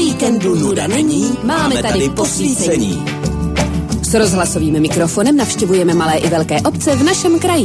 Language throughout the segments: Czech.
víkendu nuda není, máme tady posvícení. S rozhlasovým mikrofonem navštěvujeme malé i velké obce v našem kraji.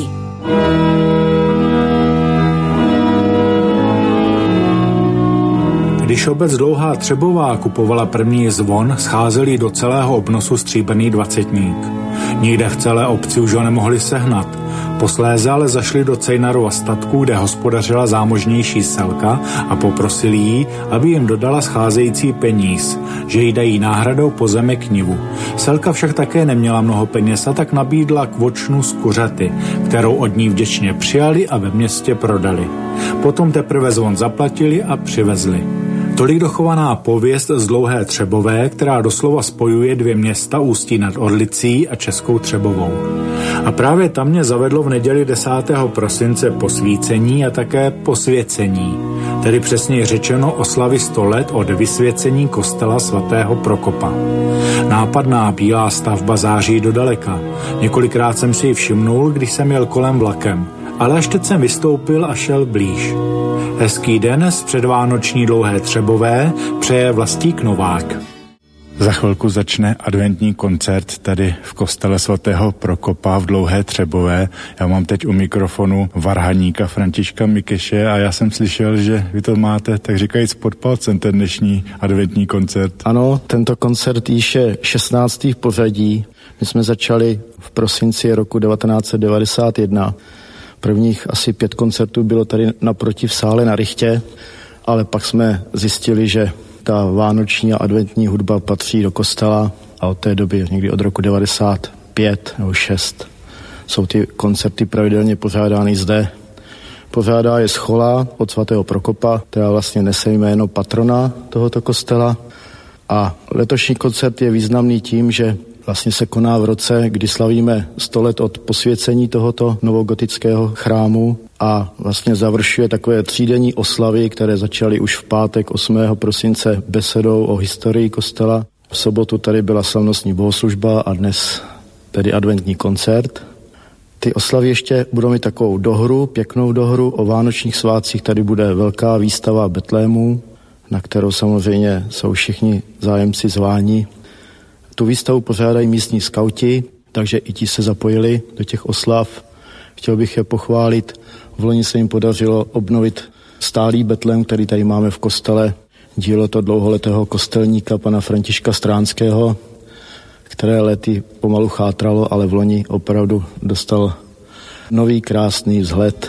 Když obec Dlouhá Třebová kupovala první zvon, scházeli do celého obnosu stříbrný dvacetník. Nikde v celé obci už ho nemohli sehnat. Posléze ale zašli do Cejnarova statku, kde hospodařila zámožnější Selka a poprosili jí, aby jim dodala scházející peníz, že jí dají náhradou pozemek nivu. Selka však také neměla mnoho peněz a tak nabídla kvočnu z kuřaty, kterou od ní vděčně přijali a ve městě prodali. Potom teprve zvon zaplatili a přivezli. Tolik dochovaná pověst z Dlouhé Třebové, která doslova spojuje dvě města Ústí nad Orlicí a Českou Třebovou. A právě tam mě zavedlo v neděli 10. prosince posvícení a také posvěcení, tedy přesněji řečeno oslavy 100 let od vysvěcení kostela svatého Prokopa. Nápadná bílá stavba září dodaleka. Několikrát jsem si ji všimnul, když jsem jel kolem vlakem, ale až teď jsem vystoupil a šel blíž. Hezký den z předvánoční Dlouhé Třebové přeje Vlastík Novák. Za chvilku začne adventní koncert tady v kostele svatého Prokopa v Dlouhé Třebové. Já mám teď u mikrofonu varhaníka Františka Mikeše a já jsem slyšel, že vy to máte, tak říkajíc, pod palcem ten dnešní adventní koncert. Ano, tento koncert již je 16. v pořadí. My jsme začali v prosinci roku 1991. Prvních asi 5 koncertů bylo tady naproti v sále na Rychtě, ale pak jsme zjistili, že ta vánoční a adventní hudba patří do kostela a od té doby, někdy od roku 95 nebo 6, jsou ty koncerty pravidelně pořádány zde. Pořádá je schola od svatého Prokopa, která vlastně nese jméno patrona tohoto kostela. A letošní koncert je významný tím, že vlastně se koná v roce, kdy slavíme 100 let od posvěcení tohoto novogotického chrámu a vlastně završuje takové 3denní oslavy, které začaly už v pátek 8. prosince besedou o historii kostela. V sobotu tady byla slavnostní bohoslužba a dnes tedy adventní koncert. Ty oslavy ještě budou mít takovou dohru, pěknou dohru. O vánočních svátcích tady bude velká výstava Betlému, na kterou samozřejmě jsou všichni zájemci zváni. Tu výstavu pořádají místní skauti, takže i ti se zapojili do těch oslav. Chtěl bych je pochválit. Vloni se jim podařilo obnovit stálý betlém, který tady máme v kostele. Dílo to dlouholetého kostelníka pana Františka Stránského, které lety pomalu chátralo, ale vloni opravdu dostal nový krásný vzhled.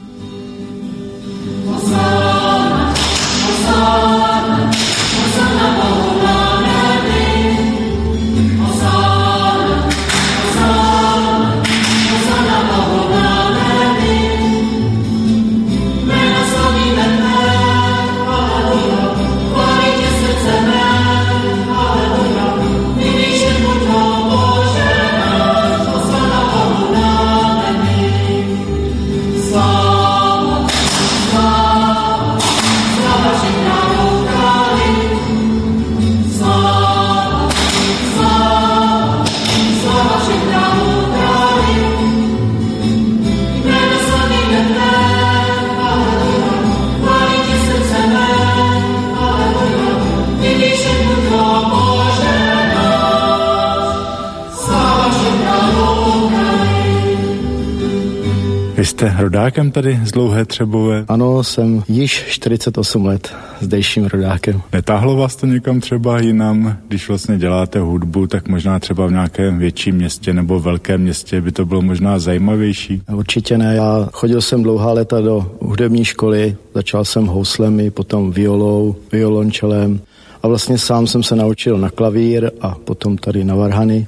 Vy jste rodákem tady z Dlouhé Třebové? Ano, jsem již 48 let zdejším rodákem. Netáhlo vás to někam třeba jinam, když vlastně děláte hudbu, tak možná třeba v nějakém větším městě nebo velkém městě by to bylo možná zajímavější? Určitě ne, já chodil jsem dlouhá léta do hudební školy, začal jsem houslemi, potom violou, violončelem a vlastně sám jsem se naučil na klavír a potom tady na varhany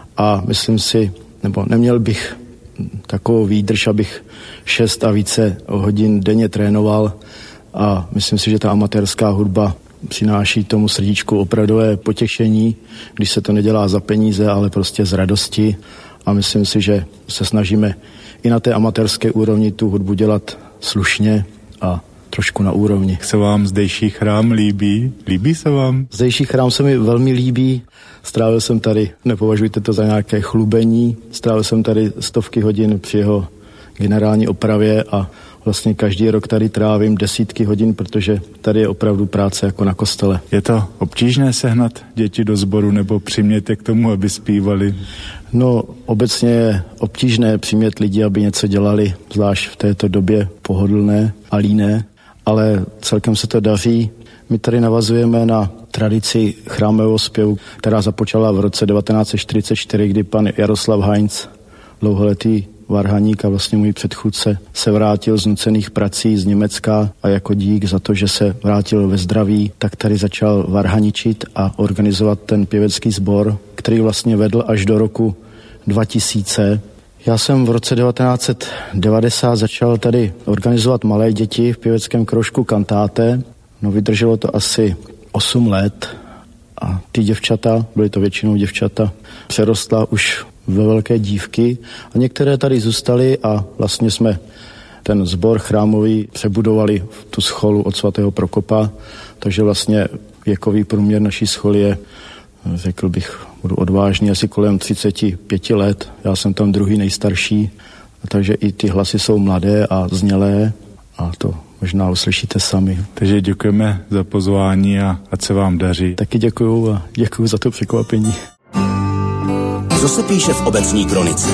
a myslím si, nebo neměl bych takovou výdrž, abych 6 a více hodin denně trénoval a myslím si, že ta amatérská hudba přináší tomu srdíčku opravdové potěšení, když se to nedělá za peníze, ale prostě z radosti a myslím si, že se snažíme i na té amatérské úrovni tu hudbu dělat slušně a trošku na úrovni. Se vám zdejší chrám líbí? Líbí se vám? Zdejší chrám se mi velmi líbí. Strávil jsem tady, nepovažujte to za nějaké chlubení, strávil jsem tady stovky hodin při jeho generální opravě a vlastně každý rok tady trávím desítky hodin, protože tady je opravdu práce jako na kostele. Je to obtížné sehnat děti do sboru nebo přimět je k tomu, aby zpívali? No, obecně je obtížné přimět lidi, aby něco dělali, zvlášť v této době pohodlné a líné, ale celkem se to daří. My tady navazujeme na tradici chrámového zpěvu, která započala v roce 1944, kdy pan Jaroslav Heinz, dlouholetý varhaník a vlastně můj předchůdce, se vrátil z nucených prací z Německa a jako dík za to, že se vrátil ve zdraví, tak tady začal varhaničit a organizovat ten pěvecký sbor, který vlastně vedl až do roku 2000. Já jsem v roce 1990 začal tady organizovat malé děti v pěveckém kroužku Kantáte. No, vydrželo to asi 8 let a ty děvčata, byly to většinou děvčata, přerostla už ve velké dívky a některé tady zůstaly a vlastně jsme ten sbor chrámový přebudovali v tu scholu od svatého Prokopa, takže vlastně věkový průměr naší scholy je, řekl bych, budu odvážný, asi kolem 35 let. Já jsem tam druhý nejstarší, takže i ty hlasy jsou mladé a znělé a to možná uslyšíte sami. Takže děkujeme za pozvání a ať se vám daří. Taky děkuju a děkuju za to překvapení. Co se píše v obecní kronice?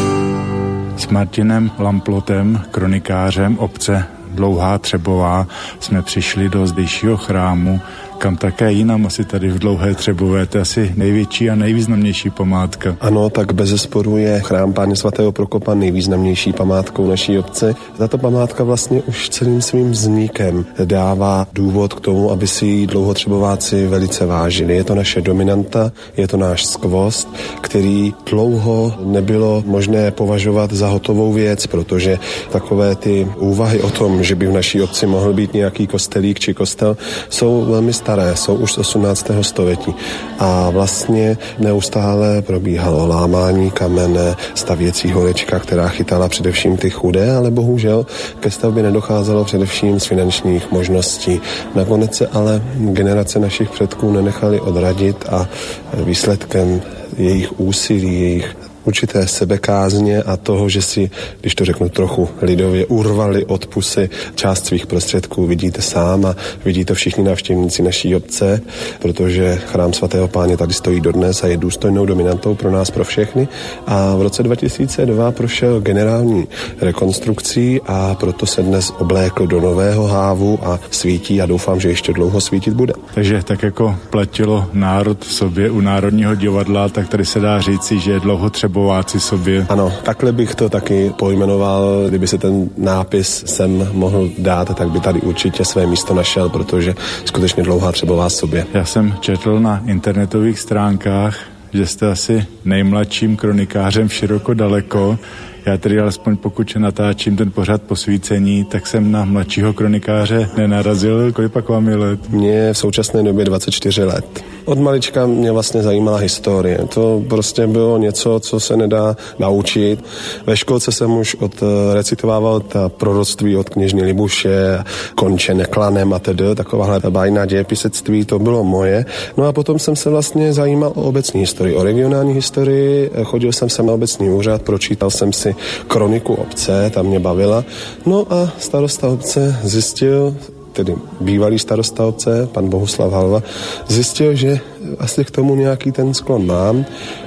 S Martinem Lamplotem, kronikářem obce Dlouhá Třebová, jsme přišli do zdejšího chrámu, kam také jinam asi tady v Dlouhé Třebové, to je asi největší a nejvýznamnější památka. Ano, tak bezesporu je chrám Páně svatého Prokopa nejvýznamnější památkou naší obce. Tato památka vlastně už celým svým vznikem dává důvod k tomu, aby si ji dlouhotřebováci velice vážili. Je to naše dominanta, je to náš skvost, který dlouho nebylo možné považovat za hotovou věc, protože takové ty úvahy o tom, že by v naší obci mohl být nějaký kostelík či kostel, jsou velmi staré, jsou už z 18. století. A vlastně neustále probíhalo lámání kamene, stavěcí horečka, která chytala především ty chudé, ale bohužel ke stavbě nedocházelo především z finančních možností. Nakonec se ale generace našich předků nenechali odradit a výsledkem jejich úsilí, jejich určité sebekázně a toho, že si, když to řeknu trochu lidově, urvali od pusy část svých prostředků, vidíte sám a vidí to všichni návštěvníci naší obce, protože chrám svatého Páně tady stojí dodnes a je důstojnou dominantou pro nás, pro všechny. A v roce 2002 prošel generální rekonstrukcí a proto se dnes oblékl do nového hávu a svítí a doufám, že ještě dlouho svítit bude. Takže tak jako platilo národ v sobě u Národního divadla, tak tady se dá říci, že je dlouhotřebováci sobě. Ano, takhle bych to taky pojmenoval. Kdyby se ten nápis sem mohl dát, tak by tady určitě své místo našel, protože skutečně Dlouhá Třebová sobě. Já jsem četl na internetových stránkách, že jste asi nejmladším kronikářem široko daleko. Já tedy alespoň pokud natáčím ten pořad Posvícení, tak jsem na mladšího kronikáře nenarazil. Kolik pak vám je let? Mně je v současné době 24 let. Od malička mě vlastně zajímala historie. To prostě bylo něco, co se nedá naučit. Ve školce jsem už recitovával ta proroctví od kněžny Libuše, konče neklanem a tedy, takováhle bájná dějepisectví, to bylo moje. No a potom jsem se vlastně zajímal o obecní historii, o regionální historii. Chodil jsem se na obecní úřad, pročítal jsem si kroniku obce, ta mě bavila. No a starosta obce zjistil, tedy bývalý starosta obce, pan Bohuslav Halva, zjistil, že asi k tomu nějaký ten sklon mám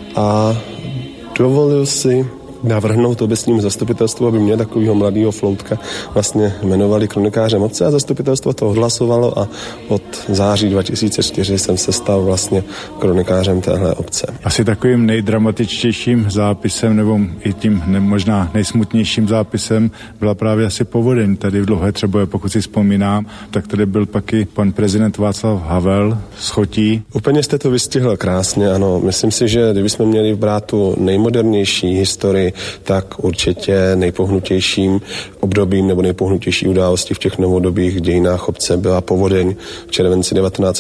a dovolil si navrhnout obecnímu zastupitelstvu, aby mě takového mladého floutka vlastně jmenovali kronikářem obce a zastupitelstvo to odhlasovalo a od září 2004 jsem se stal vlastně kronikářem téhle obce. Asi takovým nejdramatičtějším zápisem nebo i tím možná nejsmutnějším zápisem byla právě asi povodeň tady v Dlouhé Třebové, pokud si vzpomínám, tak tady byl pak i pan prezident Václav Havel z Chotí. Úplně jste to vystihl krásně, ano. Myslím si, že kdybychom měli brát tu nejmodernější historii, tak určitě nejpohnutějším obdobím nebo nejpohnutější událostí v těch novodobých dějinách obce byla povodeň v červenci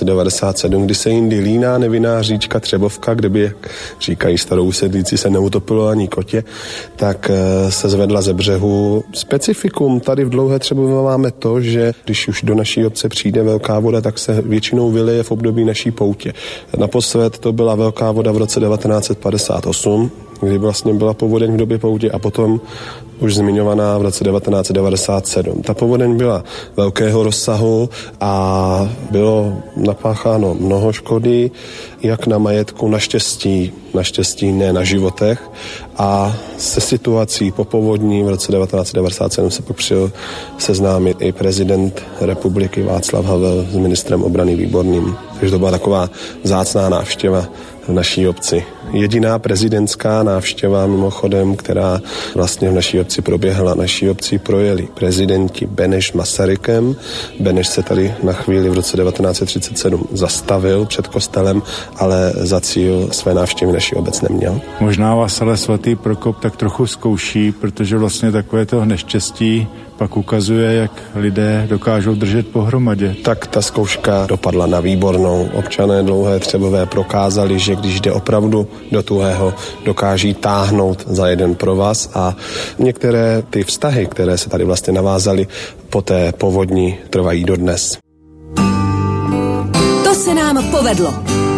1997, kdy se jindy líná nevinná říčka Třebovka, kde by, jak říkají starou sedlíci, se neutopilo ani kotě, tak se zvedla ze břehu. Specifikum tady v Dlouhé Třebové máme to, že když už do naší obce přijde velká voda, tak se většinou vyleje v období naší poutě. Naposled to byla velká voda v roce 1958, kdy vlastně byla povodeň v době poutě a potom už zmiňovaná v roce 1997. Ta povodeň byla velkého rozsahu a bylo napácháno mnoho škody, jak na majetku, naštěstí ne na životech. A se situací po povodní v roce 1997 se popřil seznámit i prezident republiky Václav Havel s ministrem obrany Výborným. Takže to byla taková vzácná návštěva v naší obci. Jediná prezidentská návštěva mimochodem, která vlastně v naší obci proběhla. Naší obci projeli prezidenti Beneš s Masarykem. Beneš se tady na chvíli v roce 1937 zastavil před kostelem, ale za cíl své návštěvy naší obec neměl. Možná vás ale svatý Prokop tak trochu zkouší, protože vlastně takové to neštěstí pak ukazuje, jak lidé dokážou držet pohromadě. Tak ta zkouška dopadla na výbornou. Občané Dlouhé Třebové prokázali, že když jde opravdu do tuhého, dokáží táhnout za jeden provaz a některé ty vztahy, které se tady vlastně navázaly po té povodni, trvají dodnes. To se nám povedlo.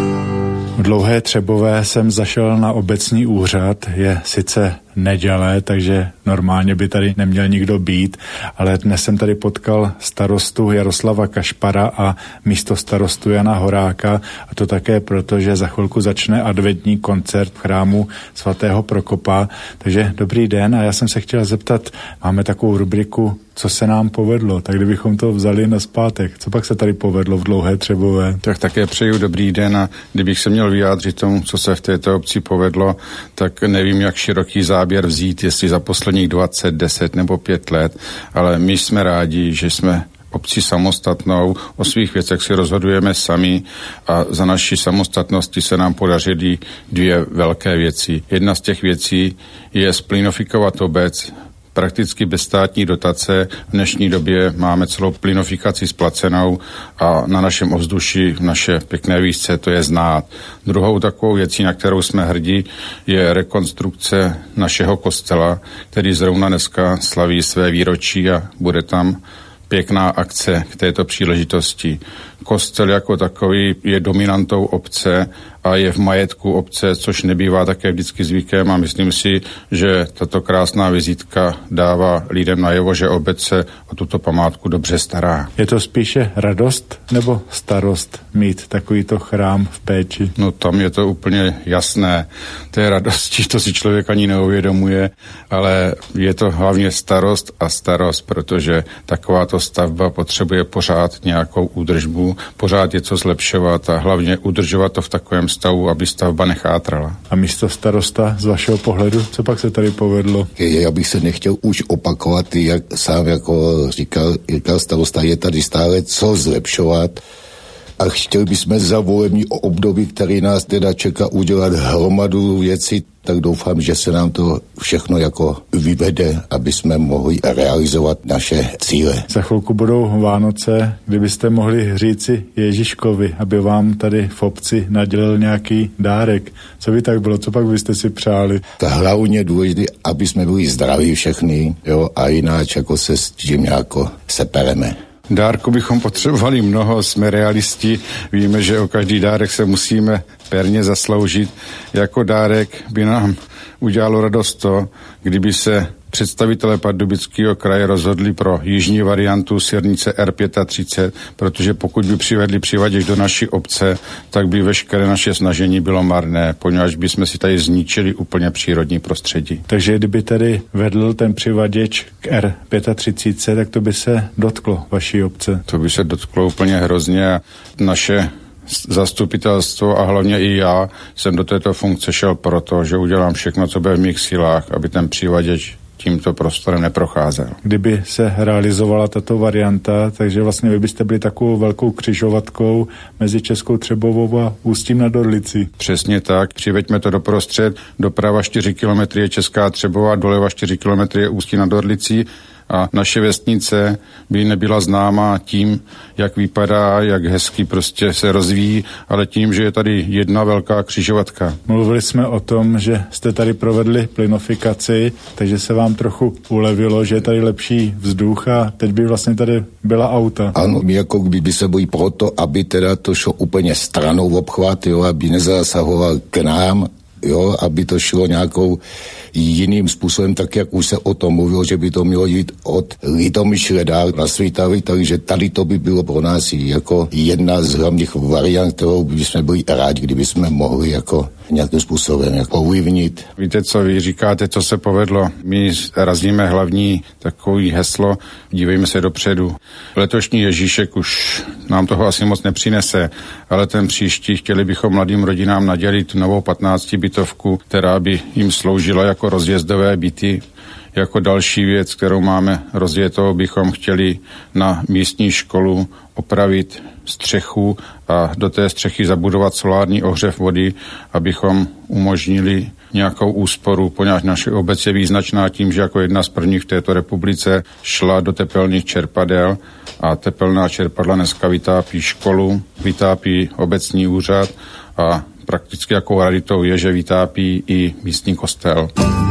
V Dlouhé Třebové jsem zašel na obecní úřad, je sice neděle, takže normálně by tady neměl nikdo být, ale dnes jsem tady potkal starostu Jaroslava Kašpara a místostarostu Jana Horáka, a to také proto, že za chvilku začne adventní koncert v chrámu svatého Prokopa. Takže dobrý den, a já jsem se chtěl zeptat, máme takovou rubriku Co se nám povedlo, tak kdybychom to vzali nazpátek, co pak se tady povedlo v Dlouhé Třebové? Tak také přeju dobrý den, a kdybych se měl vyjádřit tomu, co se v této obci povedlo, tak nevím, jak široký záběr vzít, jestli za posledních 20, 10 nebo 5 let, ale my jsme rádi, že jsme obci samostatnou, o svých věcech si rozhodujeme sami a za naší samostatnosti se nám podařily 2 velké věci. Jedna z těch věcí je splinofikovat obec, prakticky bez státní dotace. V dnešní době máme celou plynofikaci splacenou a na našem ovzduší naše pěkné výšce to je znát. Druhou takovou věcí, na kterou jsme hrdí, je rekonstrukce našeho kostela, který zrovna dneska slaví své výročí a bude tam pěkná akce k této příležitosti. Kostel jako takový je dominantou obce a je v majetku obce, což nebývá také vždycky zvykem, a myslím si, že tato krásná vizitka dává lidem najevo, že obec se o tuto památku dobře stará. Je to spíše radost nebo starost mít takovýto chrám v péči? No tam je to úplně jasné. Té radosti, to si člověk ani neuvědomuje, ale je to hlavně starost a starost, protože takováto stavba potřebuje pořád nějakou údržbu, pořád je co zlepšovat a hlavně udržovat to v takovém stavu, aby stavba nechátrala. A místo starosta, z vašeho pohledu, co pak se tady povedlo? Já bych se nechtěl už opakovat, jak sám jako říkal starosta, je tady stále co zlepšovat. A chtěli bychom za volební období, který nás teda čeká, udělat hromadu věcí, tak doufám, že se nám to všechno jako vyvede, aby jsme mohli realizovat naše cíle. Za chvilku budou Vánoce, kdybyste mohli říci Ježíškovi, aby vám tady v obci nadělil nějaký dárek. Co by tak bylo, co pak byste si přáli? Ta hlavně důležité, aby jsme byli zdraví všechny, jo, a jináč jako se s tím jako sepereme. Dárku bychom potřebovali mnoho, jsme realisti, víme, že o každý dárek se musíme pérně zasloužit. Jako dárek by nám udělalo radost to, kdyby se představitelé Pardubického kraje rozhodli pro jižní variantu silnice R35, protože pokud by přivedli přivaděč do naší obce, tak by veškeré naše snažení bylo marné, poněvadž bychom si tady zničili úplně přírodní prostředí. Takže kdyby tady vedl ten přivaděč k R35, tak to by se dotklo vaší obce? To by se dotklo úplně hrozně a naše zastupitelstvo a hlavně i já jsem do této funkce šel proto, že udělám všechno, co bude v mých silách, aby ten přivaděč tímto prostorem neprocházel. Kdyby se realizovala tato varianta, takže vlastně vy byste byli takovou velkou křižovatkou mezi Českou Třebovou a Ústím nad Orlicí. Přesně tak, přiveďme to doprostřed, doprava 4 km je Česká Třebová, doleva 4 km je Ústí nad Orlicí a naše vesnice by nebyla známá tím, jak vypadá, jak hezky prostě se rozvíjí, ale tím, že je tady jedna velká křižovatka. Mluvili jsme o tom, že jste tady provedli plynofikaci, takže se vám trochu ulevilo, že je tady lepší vzduch a teď by vlastně tady byla auta. Ano, my jako by se bojí proto, aby teda to šlo úplně stranou v obchvat, jo, aby nezasahoval k nám jo, aby to šlo nějakou jiným způsobem, tak jak už se o tom mluvilo, že by to mělo jít od Litomyšle dál na Svitavy, takže tady to by bylo pro nás jako jedna z hlavních variant, kterou bychom byli rádi, kdyby jsme mohli jako nějakým způsobem jako ovlivnit. Víte, co vy říkáte, co se povedlo? My razíme hlavní takový heslo, dívejme se dopředu. Letošní Ježíšek už nám toho asi moc nepřinese, ale ten příští chtěli bychom mladým rodinám nadělit novou 15 bytovku, která by jim sloužila jako rozjezdové byty. Jako další věc, kterou máme rozjetou, bychom chtěli na místní školu opravit střechu a do té střechy zabudovat solární ohřev vody, abychom umožnili nějakou úsporu, poněvadž naše obec je význačná tím, že jako jedna z prvních v této republice šla do tepelných čerpadel a tepelná čerpadla dneska vytápí školu, vytápí obecní úřad a prakticky jako raritou je, že vytápí i místní kostel.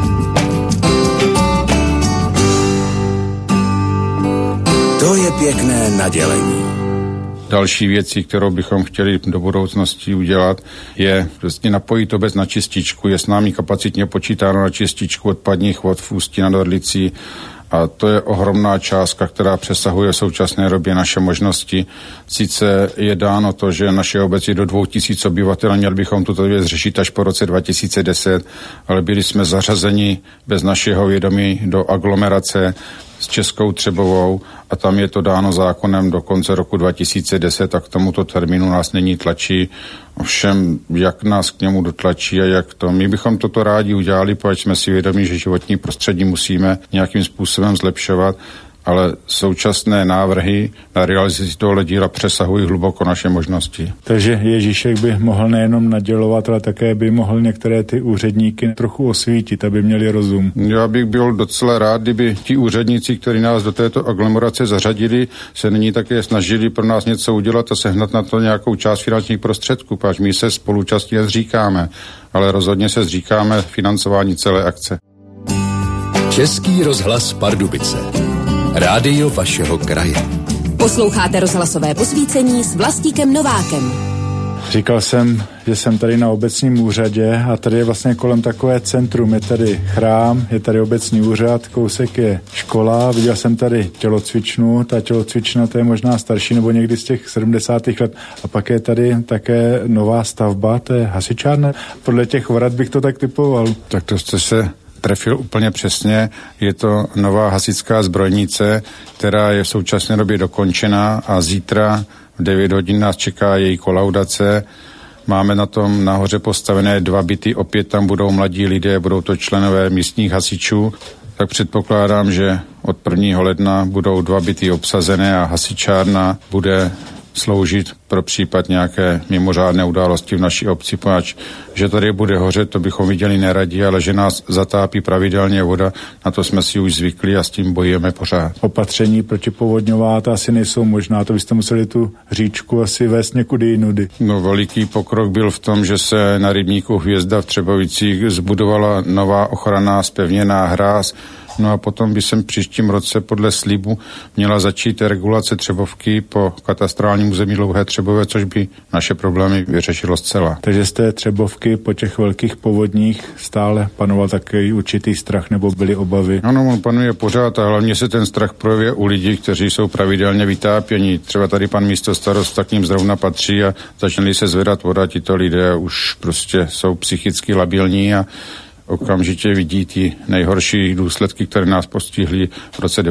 To je pěkné nadělení. Další věcí, kterou bychom chtěli do budoucnosti udělat, je vlastně napojit obec na čističku. Je s námi kapacitně počítáno na čističku odpadních vod v Ústí nad Orlicí a to je ohromná částka, která přesahuje v současné době naše možnosti. Sice je dáno to, že naše obec je do 2000 obyvatel, měli bychom tuto věc řešit až po roce 2010, ale byli jsme zařazeni bez našeho vědomí do aglomerace s Českou Třebovou a tam je to dáno zákonem do konce roku 2010 a k tomuto termínu nás není tlačí. Ovšem, jak nás k němu dotlačí a jak to. My bychom toto rádi udělali, protože jsme si vědomí, že životní prostředí musíme nějakým způsobem zlepšovat, ale současné návrhy na realizaci tohoto díla přesahují hluboko naše možnosti. Takže Ježíšek by mohl nejenom nadělovat, ale také by mohl některé ty úředníky trochu osvítit, aby měli rozum. Já bych byl docela rád, kdyby ti úředníci, kteří nás do této aglomerace zařadili, se nyní také snažili pro nás něco udělat a sehnat na to nějakou část finančních prostředků, páč my se spoluúčastí nezříkáme, ale rozhodně se zříkáme financování celé akce. Český rozhlas Pardubice. Rádio vašeho kraje. Posloucháte rozhlasové posvícení s Vlastíkem Novákem. Říkal jsem, že jsem tady na obecním úřadě a tady je vlastně kolem takové centrum. Je tady chrám, je tady obecní úřad, kousek je škola, viděl jsem tady tělocvičnu, ta tělocvična to je možná starší nebo někdy z těch 70. let a pak je tady také nová stavba, to je hasičárna. Podle těch vrat bych to tak typoval. Tak to jste se trefil úplně přesně. Je to nová hasičská zbrojnice, která je v současné době dokončená a zítra v 9 hodin nás čeká její kolaudace. Máme na tom nahoře postavené 2 byty, opět tam budou mladí lidé, budou to členové místních hasičů. Tak předpokládám, že od 1. ledna budou 2 byty obsazené a hasičárna bude sloužit pro případ nějaké mimořádné události v naší obci, poněvadž že tady bude hořet, to bychom viděli neradi, ale že nás zatápí pravidelně voda, na to jsme si už zvykli a s tím bojujeme pořád. Opatření protipovodňová to asi nejsou možná, to byste museli tu říčku asi vést někudy jinudy. No, veliký pokrok byl v tom, že se na rybníku Hvězda v Třebovicích zbudovala nová ochranná zpevněná hráz. No a potom by sem příštím roce podle slibu měla začít regulace Třebovky po katastrálním území Dlouhé Třebové, což by naše problémy vyřešilo zcela. Takže z té Třebovky po těch velkých povodních stále panoval takový určitý strach nebo byly obavy? Ano, on panuje pořád a hlavně se ten strach projevuje u lidí, kteří jsou pravidelně vytápěni. Třeba tady pan místostarosta k ním zrovna patří a začali se zvedat voda, tito lidé už prostě jsou psychicky labilní a okamžitě vidí ty nejhorší důsledky, které nás postihly v roce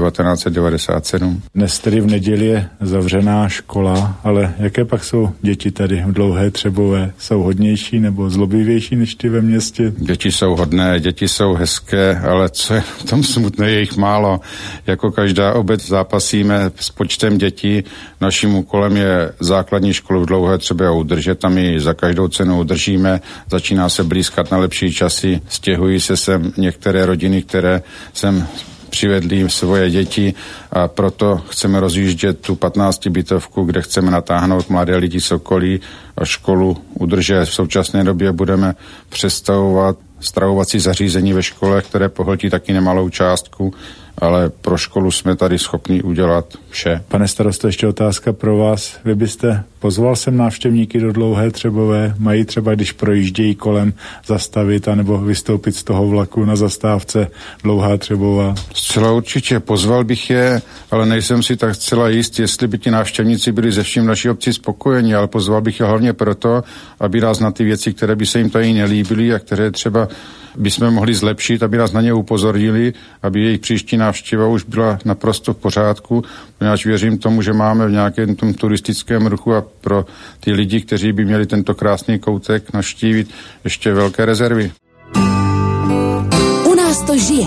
1997. Dnes tedy v neděli je zavřená škola, ale jaké pak jsou děti tady v Dlouhé Třebové? Jsou hodnější nebo zlobivější než ty ve městě? Děti jsou hodné, děti jsou hezké, ale co je v tom smutné, je jich málo. Jako každá obec zápasíme s počtem dětí. Naším úkolem je základní školu v Dlouhé Třebové udržet, tam ji za každou cenu udržíme. Začíná se blízkat na lepší časy. Stěhují se sem některé rodiny, které sem přivedli svoje děti a proto chceme rozjíždět tu 15 bytovku, kde chceme natáhnout mladé lidi z okolí a školu udržet. V současné době budeme přestavovat stravovací zařízení ve škole, které pohltí taky nemalou částku ale pro školu jsme tady schopni udělat vše. Pane starosto, ještě otázka pro vás. Vy byste pozval sem návštěvníky do Dlouhé Třebové? Mají třeba, když projíždějí kolem, zastavit anebo vystoupit z toho vlaku na zastávce Dlouhá Třebová? Zcela určitě, pozval bych je, ale nejsem si tak zcela jist, jestli by ti návštěvníci byli ze vším naší obci spokojeni, ale pozval bych je hlavně proto, aby nás na ty věci, které by se jim tady nelíbily a které třeba bychom mohli zlepšit, aby nás na ně upozornili, aby jejich příští návštěva už byla naprosto v pořádku, poněvadž věřím tomu, že máme v nějakém tom turistickém ruchu a pro ty lidi, kteří by měli tento krásný koutek navštívit, ještě velké rezervy. U nás to žije.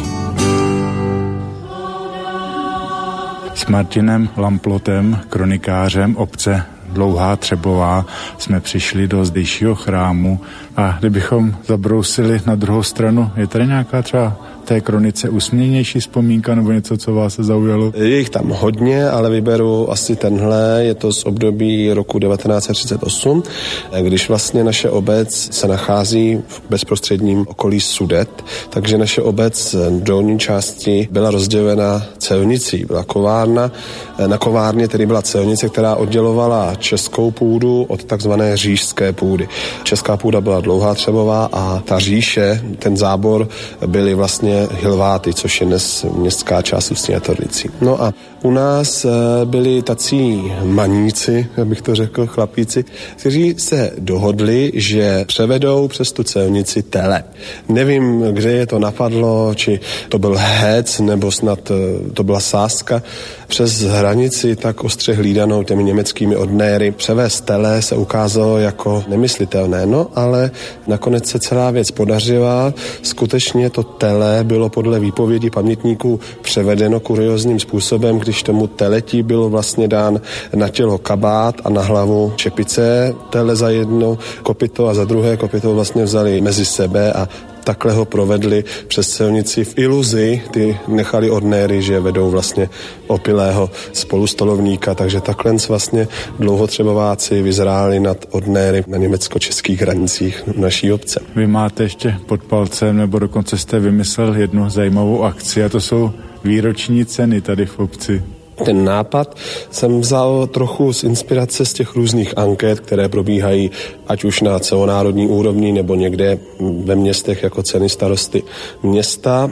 S Martinem Lamplotem, kronikářem obce Dlouhá Třebová, jsme přišli do zdejšího chrámu a kdybychom zabrousili na druhou stranu, je tady nějaká třeba té kronice usměvnější vzpomínka nebo něco, co vás zaujalo? Je jich tam hodně, ale vyberu asi tenhle, je to z období roku 1938, když vlastně naše obec se nachází v bezprostředním okolí Sudet, takže naše obec v dolní části byla rozdělena celnicí, byla kovárna, na kovárně tedy byla celnice, která oddělovala českou půdu od takzvané říšské půdy. Česká půda byla Dlouhá Třebová a ta říše, ten zábor byly vlastně Hilváty, což je dnes městská část Ústí nad Orlicí. No a u nás byli tací maníci, abych to řekl, chlapíci, kteří se dohodli, že převedou přes tu celnici tele. Nevím, kde je to napadlo, či to byl hec, nebo snad to byla sázka. Přes hranici tak ostře hlídanou těmi německými ordnéry převést tele se ukázalo jako nemyslitelné. No, ale nakonec se celá věc podařila. Skutečně to tele bylo podle výpovědi pamětníků převedeno kuriózním způsobem, když tomu teletí bylo vlastně dán na tělo kabát a na hlavu čepice. Tele za jedno kopyto a za druhé kopyto vlastně vzali mezi sebe a takhle ho provedli přes silnici v iluzi, ty nechali ordnéry, že vedou vlastně opilého spolustolovníka, takže takhle vlastně dlouhotřebováci vyzráli nad ordnéry na německo-českých hranicích naší obce. Vy máte ještě pod palcem, nebo dokonce jste vymyslel jednu zajímavou akci a to jsou výroční ceny tady v obci. Ten nápad jsem vzal trochu z inspirace z těch různých anket, které probíhají ať už na celonárodní úrovni nebo někde ve městech jako ceny starosty města.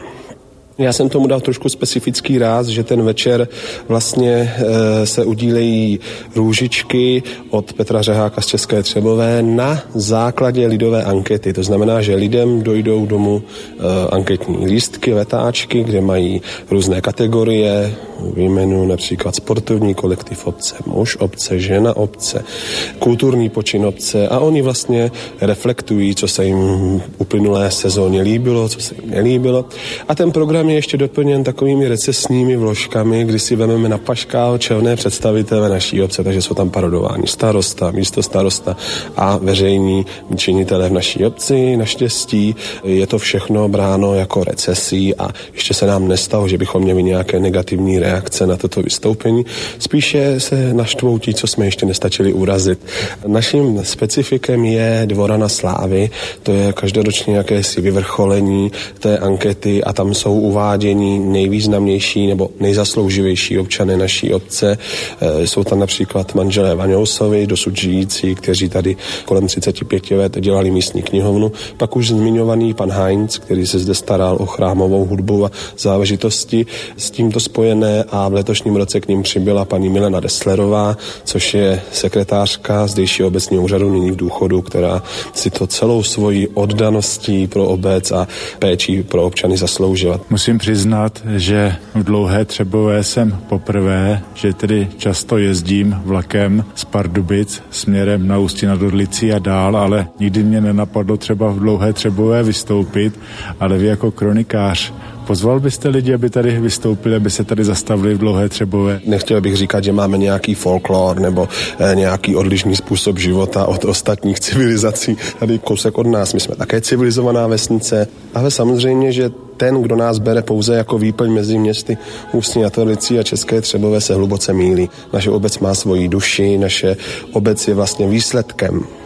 Já jsem tomu dal trošku specifický ráz, že ten večer vlastně se udílejí růžičky od Petra Řeháka z České Třebové na základě lidové ankety. To znamená, že lidem dojdou domů anketní lístky, letáčky, kde mají různé kategorie, vyjmenuji například sportovní kolektiv obce, muž obce, žena obce, kulturní počin obce a oni vlastně reflektují, co se jim uplynulé sezóně líbilo, co se jim nelíbilo. A ten program je ještě doplněn takovými recesními vložkami, kdy si vezmeme na paškál čelné představitele naší obce, takže jsou tam parodováni starosta, místostarosta a veřejní činitelé v naší obci. Naštěstí je to všechno bráno jako recesí a ještě se nám nestalo, že bychom měli nějaké negativní reakce na toto vystoupení. Spíše se naštvou ti, co jsme ještě nestačili urazit. Naším specifikem je Dvorana slávy, to je každoročně jakési vyvrcholení té ankety a tam jsou uvádění nejvýznamnější nebo nejzaslouživější občané naší obce. Jsou tam například manželé Vaňousovi, dosud žijící, kteří tady kolem 35 let dělali místní knihovnu. Pak už zmiňovaný pan Heinz, který se zde staral o chrámovou hudbu a záležitosti s tímto spojené a v letošním roce k ním přibyla paní Milena Desslerová, což je sekretářka zdejšího obecního úřadu, nyní v důchodu, která si to celou svojí oddaností pro obec a péčí pro občany zasloužila. Musím přiznat, že v Dlouhé Třebové jsem poprvé, že tedy často jezdím vlakem z Pardubic směrem na Ústí nad Orlicí a dál, ale nikdy mě nenapadlo třeba v Dlouhé Třebové vystoupit, ale vy jako kronikář pozval byste lidi, aby tady vystoupili, aby se tady zastavili v Dlouhé Třebové? Nechtěl bych říkat, že máme nějaký folklor nebo nějaký odlišný způsob života od ostatních civilizací. Tady kousek od nás, my jsme také civilizovaná vesnice, ale samozřejmě, že ten, kdo nás bere pouze jako výplň mezi městy Ústí nad Orlicí a České Třebové, se hluboce mýlí. Naše obec má svoji duši, naše obec je vlastně výsledkem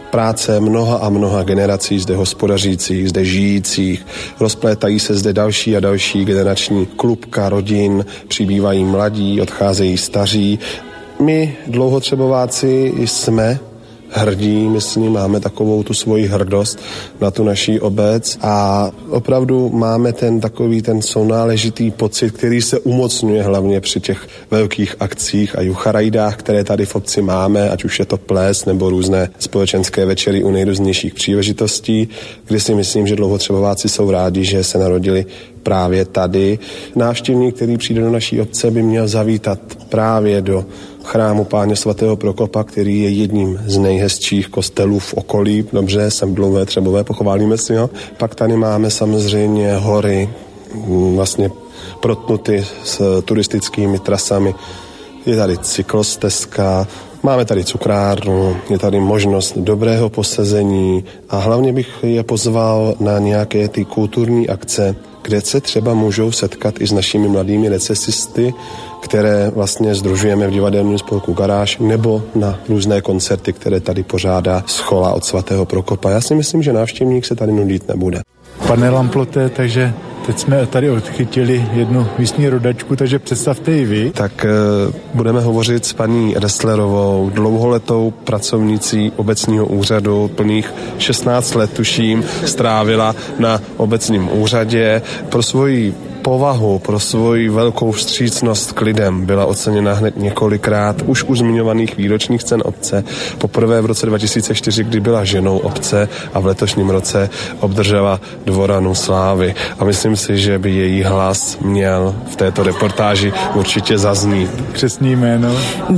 práce mnoha a mnoha generací zde hospodařících, zde žijících. Rozplétají se zde další a další generační klubka rodin, přibývají mladí, odcházejí staří. My dlouhotřebováci jsme hrdí, myslím, máme takovou tu svoji hrdost na tu naší obec a opravdu máme ten sounáležitý pocit, který se umocňuje hlavně při těch velkých akcích a jucharajdách, které tady v obci máme, ať už je to ples nebo různé společenské večery u nejrůznějších příležitostí, kdy si myslím, že dlouhotřebováci jsou rádi, že se narodili právě tady. Návštěvník, který přijde do naší obce, by měl zavítat právě do chrámu Páně svatého Prokopa, který je jedním z nejhezčích kostelů v okolí. Dobře, jsem Dlouhé Třebové, pochválíme si ho. Pak tady máme samozřejmě hory, vlastně protnuty s turistickými trasami. Je tady cyklostezka, máme tady cukrárnu, je tady možnost dobrého posezení a hlavně bych je pozval na nějaké ty kulturní akce, kde se třeba můžou setkat i s našimi mladými recesisty, které vlastně sdružujeme v divadelním spolku Garáž, nebo na různé koncerty, které tady pořádá Schola od svatého Prokopa. Já si myslím, že návštěvník se tady nudit nebude. Pane Lamplote, takže teď jsme tady odchytili jednu místní rodačku, takže představte ji vy. Tak budeme hovořit s paní Resslerovou, dlouholetou pracovnicí obecního úřadu, plných 16 let tuším, strávila na obecním úřadě. Pro svoji povahu, pro svoji velkou vstřícnost k lidem byla oceněna hned několikrát už u zmiňovaných výročních cen obce. Poprvé v roce 2004, kdy byla ženou obce a v letošním roce obdržela Dvoranu slávy. A myslím si, že by její hlas měl v této reportáži určitě zaznít. Křestní jméno?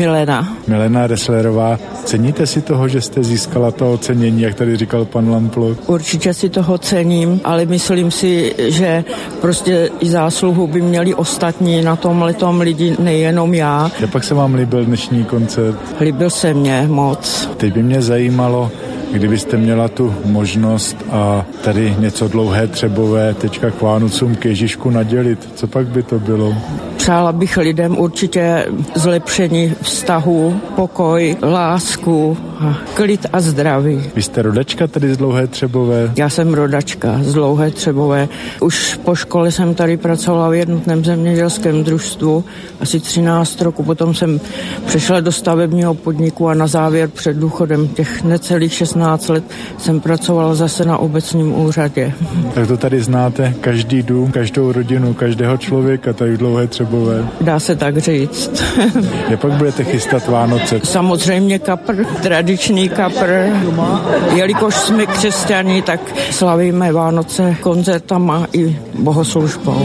Milena Resslerová. Ceníte si toho, že jste získala to ocenění, jak tady říkal pan Lamplot? Určitě si toho cením, ale myslím si, že prostě i zásluhu by měli ostatní na tomhletom lidi, nejenom já. Jak pak se vám líbil dnešní koncert? Líbil se mně moc. Teď by mě zajímalo, kdybyste měla tu možnost a tady něco Dlouhé Třebové teďka k Vánocům k Ježíšku nadělit, co pak by to bylo? Přála bych lidem určitě zlepšení vztahu, pokoj, lásku, klid a zdraví. Vy jste rodačka tady z Dlouhé Třebové? Já jsem rodačka z Dlouhé Třebové. Už po škole jsem tady pracovala v jednotném zemědělském družstvu asi 13 roku. Potom jsem přešla do stavebního podniku a na závěr před důchodem těch necelých 16 let jsem pracovala zase na obecním úřadě. Tak to tady znáte každý dům, každou rodinu, každého člověka tady v Dlouhé Třebové. Dá se tak říct. Jak pak budete chystat Vánoce? Samozřejmě kapr, tradiční kapr. Jelikož jsme křesťaní, tak slavíme Vánoce koncertama i bohoslužbou.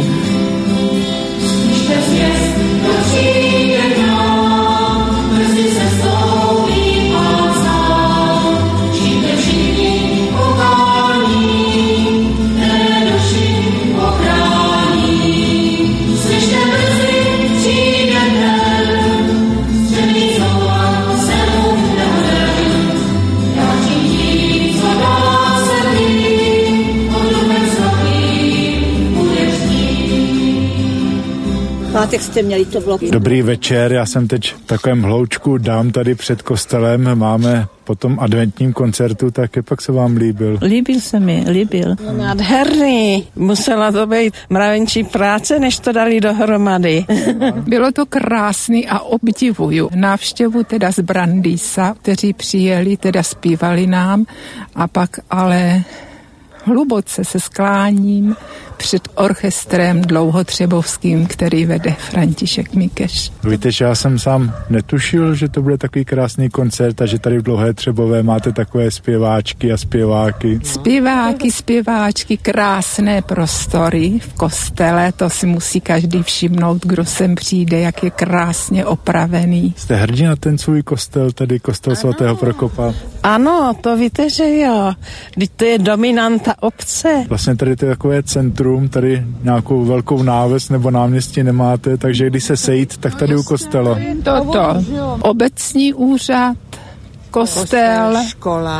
Jak jste měli to vlog? Dobrý večer, já jsem teď v takovém hloučku dám tady před kostelem, máme po tom adventním koncertu, tak jak pak se vám líbil? Líbil se mi, líbil. No, nádherný, musela to být mravenčí práce, než to dali dohromady. Bylo to krásný a obdivuju návštěvu teda z Brandýsa, kteří přijeli, teda zpívali nám a pak ale hluboce se skláním před orchestrem dlouhotřebovským, který vede František Mikeš. Víte, že já jsem sám netušil, že to bude takový krásný koncert a že tady v Dlouhé Třebové máte takové zpěváčky a zpěváky. Zpěváčky, krásné prostory v kostele, to si musí každý všimnout, kdo sem přijde, jak je krásně opravený. Jste hrdí na ten svůj kostel, tady kostel svatého Prokopa? Ano, to víte, že jo. Vždyť to je dominanta obce. Vlastně tady to je takové centrum, tady nějakou velkou náves nebo náměstí nemáte, takže když se sejít, tak tady u kostela. Toto, obecní úřad, kostel, škola.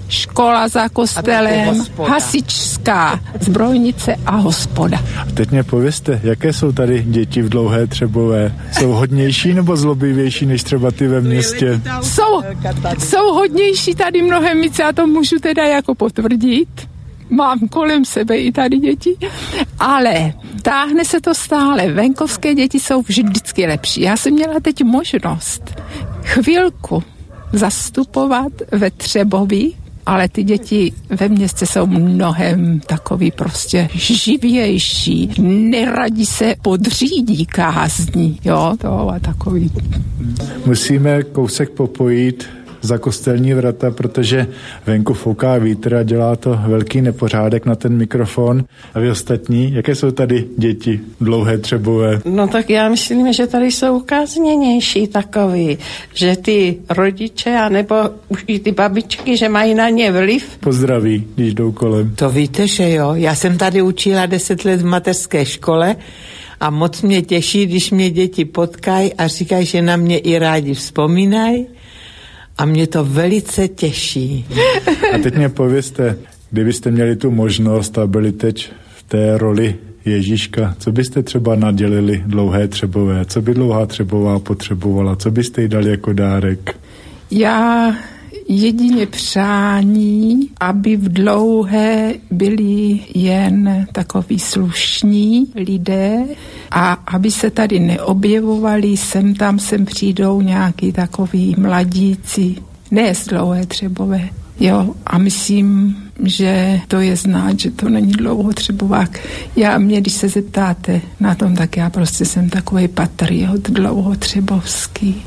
škola za kostelem, hasičská zbrojnice a hospoda. A teď mě povězte, jaké jsou tady děti v Dlouhé Třebové? Jsou hodnější nebo zlobivější než třeba ty ve městě? Jsou hodnější tady mnohem víc, já to můžu teda jako potvrdit. Mám kolem sebe i tady děti, ale táhne se to stále. Venkovské děti jsou vždycky lepší. Já jsem měla teď možnost chvilku zastupovat ve Třebově, ale ty děti ve městě jsou mnohem takový prostě živější. Neradí se podřídí kázní, jo, to a takový. Musíme kousek popojit za kostelní vrata, protože venku fouká vítr a dělá to velký nepořádek na ten mikrofon. A vy ostatní, jaké jsou tady děti Dlouhé Třebové? No tak já myslím, že tady jsou kázněnější takový, že ty rodiče, anebo už i ty babičky, že mají na ně vliv. Pozdraví, když jdou kolem. To víte, že jo? Já jsem tady učila 10 let v mateřské škole a moc mě těší, když mě děti potkají a říkají, že na mě i rádi vzpomínají. A mě to velice těší. A teď mě povězte, kdybyste měli tu možnost a byli teď v té roli Ježíška, co byste třeba nadělili Dlouhé Třebové? Co by Dlouhá Třebová potřebovala? Co byste jí dali jako dárek? Já jedině přání, aby v Dlouhé byli jen takoví slušní lidé a aby se tady neobjevovali, sem přijdou nějaký takový mladíci, ne z Dlouhé Třebové. Jo, a myslím, že to je znát, že to není Dlouhotřebovák. Mě, když se zeptáte na tom, tak já prostě jsem takový patriot dlouhotřebovský.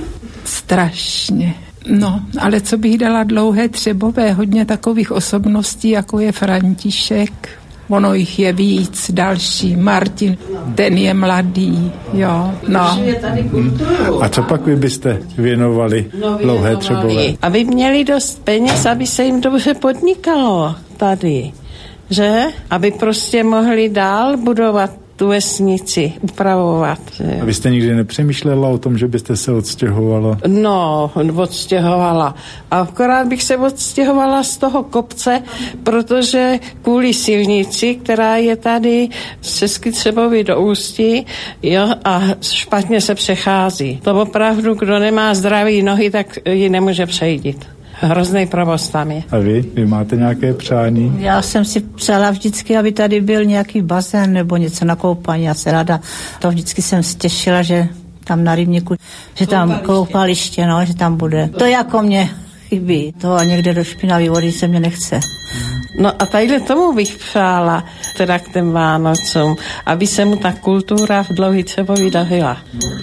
Strašně. No, ale co bych dala Dlouhé Třebové, hodně takových osobností, jako je František, ono jich je víc, další, Martin, ten je mladý, jo, no. A co pak vy byste věnovali Dlouhé Třebové? Aby měli dost peněz, aby se jim dobře podnikalo tady, že? Aby prostě mohli dál budovat tu vesnici, upravovat. Že? A vy jste nikdy nepřemýšlela o tom, že byste se odstěhovala? No, odstěhovala. A akorát bych se odstěhovala z toho kopce, protože kvůli silnici, která je tady z České Třebovy do Ústí, jo, a špatně se přechází. To opravdu, kdo nemá zdraví nohy, tak ji nemůže přejít. Hrozný provoz tam je. A vy máte nějaké přání? Já jsem si přála vždycky, aby tady byl nějaký bazén nebo něco na koupání. Já se ráda, to vždycky jsem si těšila, že tam na rybníku, že tam koupaliště, no, že tam bude. To jako mě chybí. To a někde do špinavý vody se mě nechce. No a tadyhle tomu bych přála, teda k těm Vánocům, aby se mu ta kultura v Dlouhé Třebové dařila.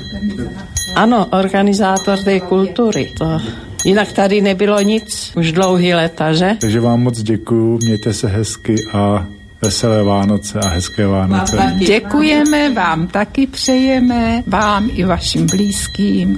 Ano, organizátor té kultury, to... Jinak tady nebylo nic už dlouhý léta, že? Takže vám moc děkuju, mějte se hezky a veselé Vánoce a hezké Vánoce. Děkujeme, vám taky přejeme, vám i vašim blízkým.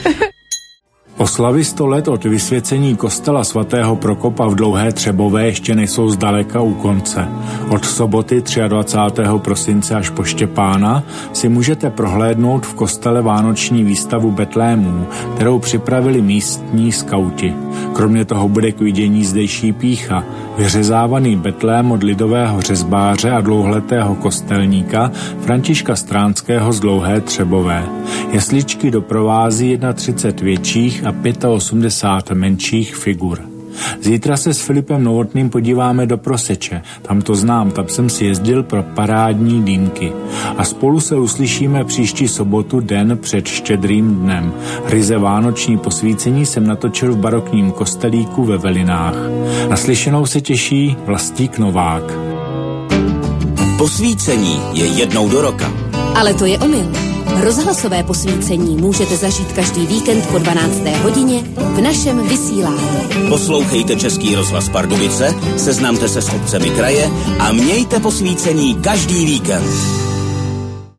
Oslavy 100 let od vysvěcení kostela svatého Prokopa v Dlouhé Třebové ještě nejsou zdaleka u konce. Od soboty 23. prosince až po Štěpána si můžete prohlédnout v kostele vánoční výstavu betlémů, kterou připravili místní skauti. Kromě toho bude k vidění zdejší pýcha, vyřezávaný betlém od lidového řezbáře a dlouholetého kostelníka Františka Stránského z Dlouhé Třebové. Jesličky doprovází 31 větších a 85 menších figur. Zítra se s Filipem Novotným podíváme do Proseče, tam to znám, tam jsem si jezdil pro parádní dýmky. A spolu se uslyšíme příští sobotu, den před Štědrým dnem. Ryze vánoční posvícení jsem natočil v barokním kostelíku ve Velinách. Naslyšenou se těší Vlastík Novák. Posvícení je jednou do roka. Ale to je omyl. Rozhlasové posvícení můžete zažít každý víkend po 12. hodině v našem vysílání. Poslouchejte Český rozhlas Pardubice, seznamte se s obcemi kraje a mějte posvícení každý víkend.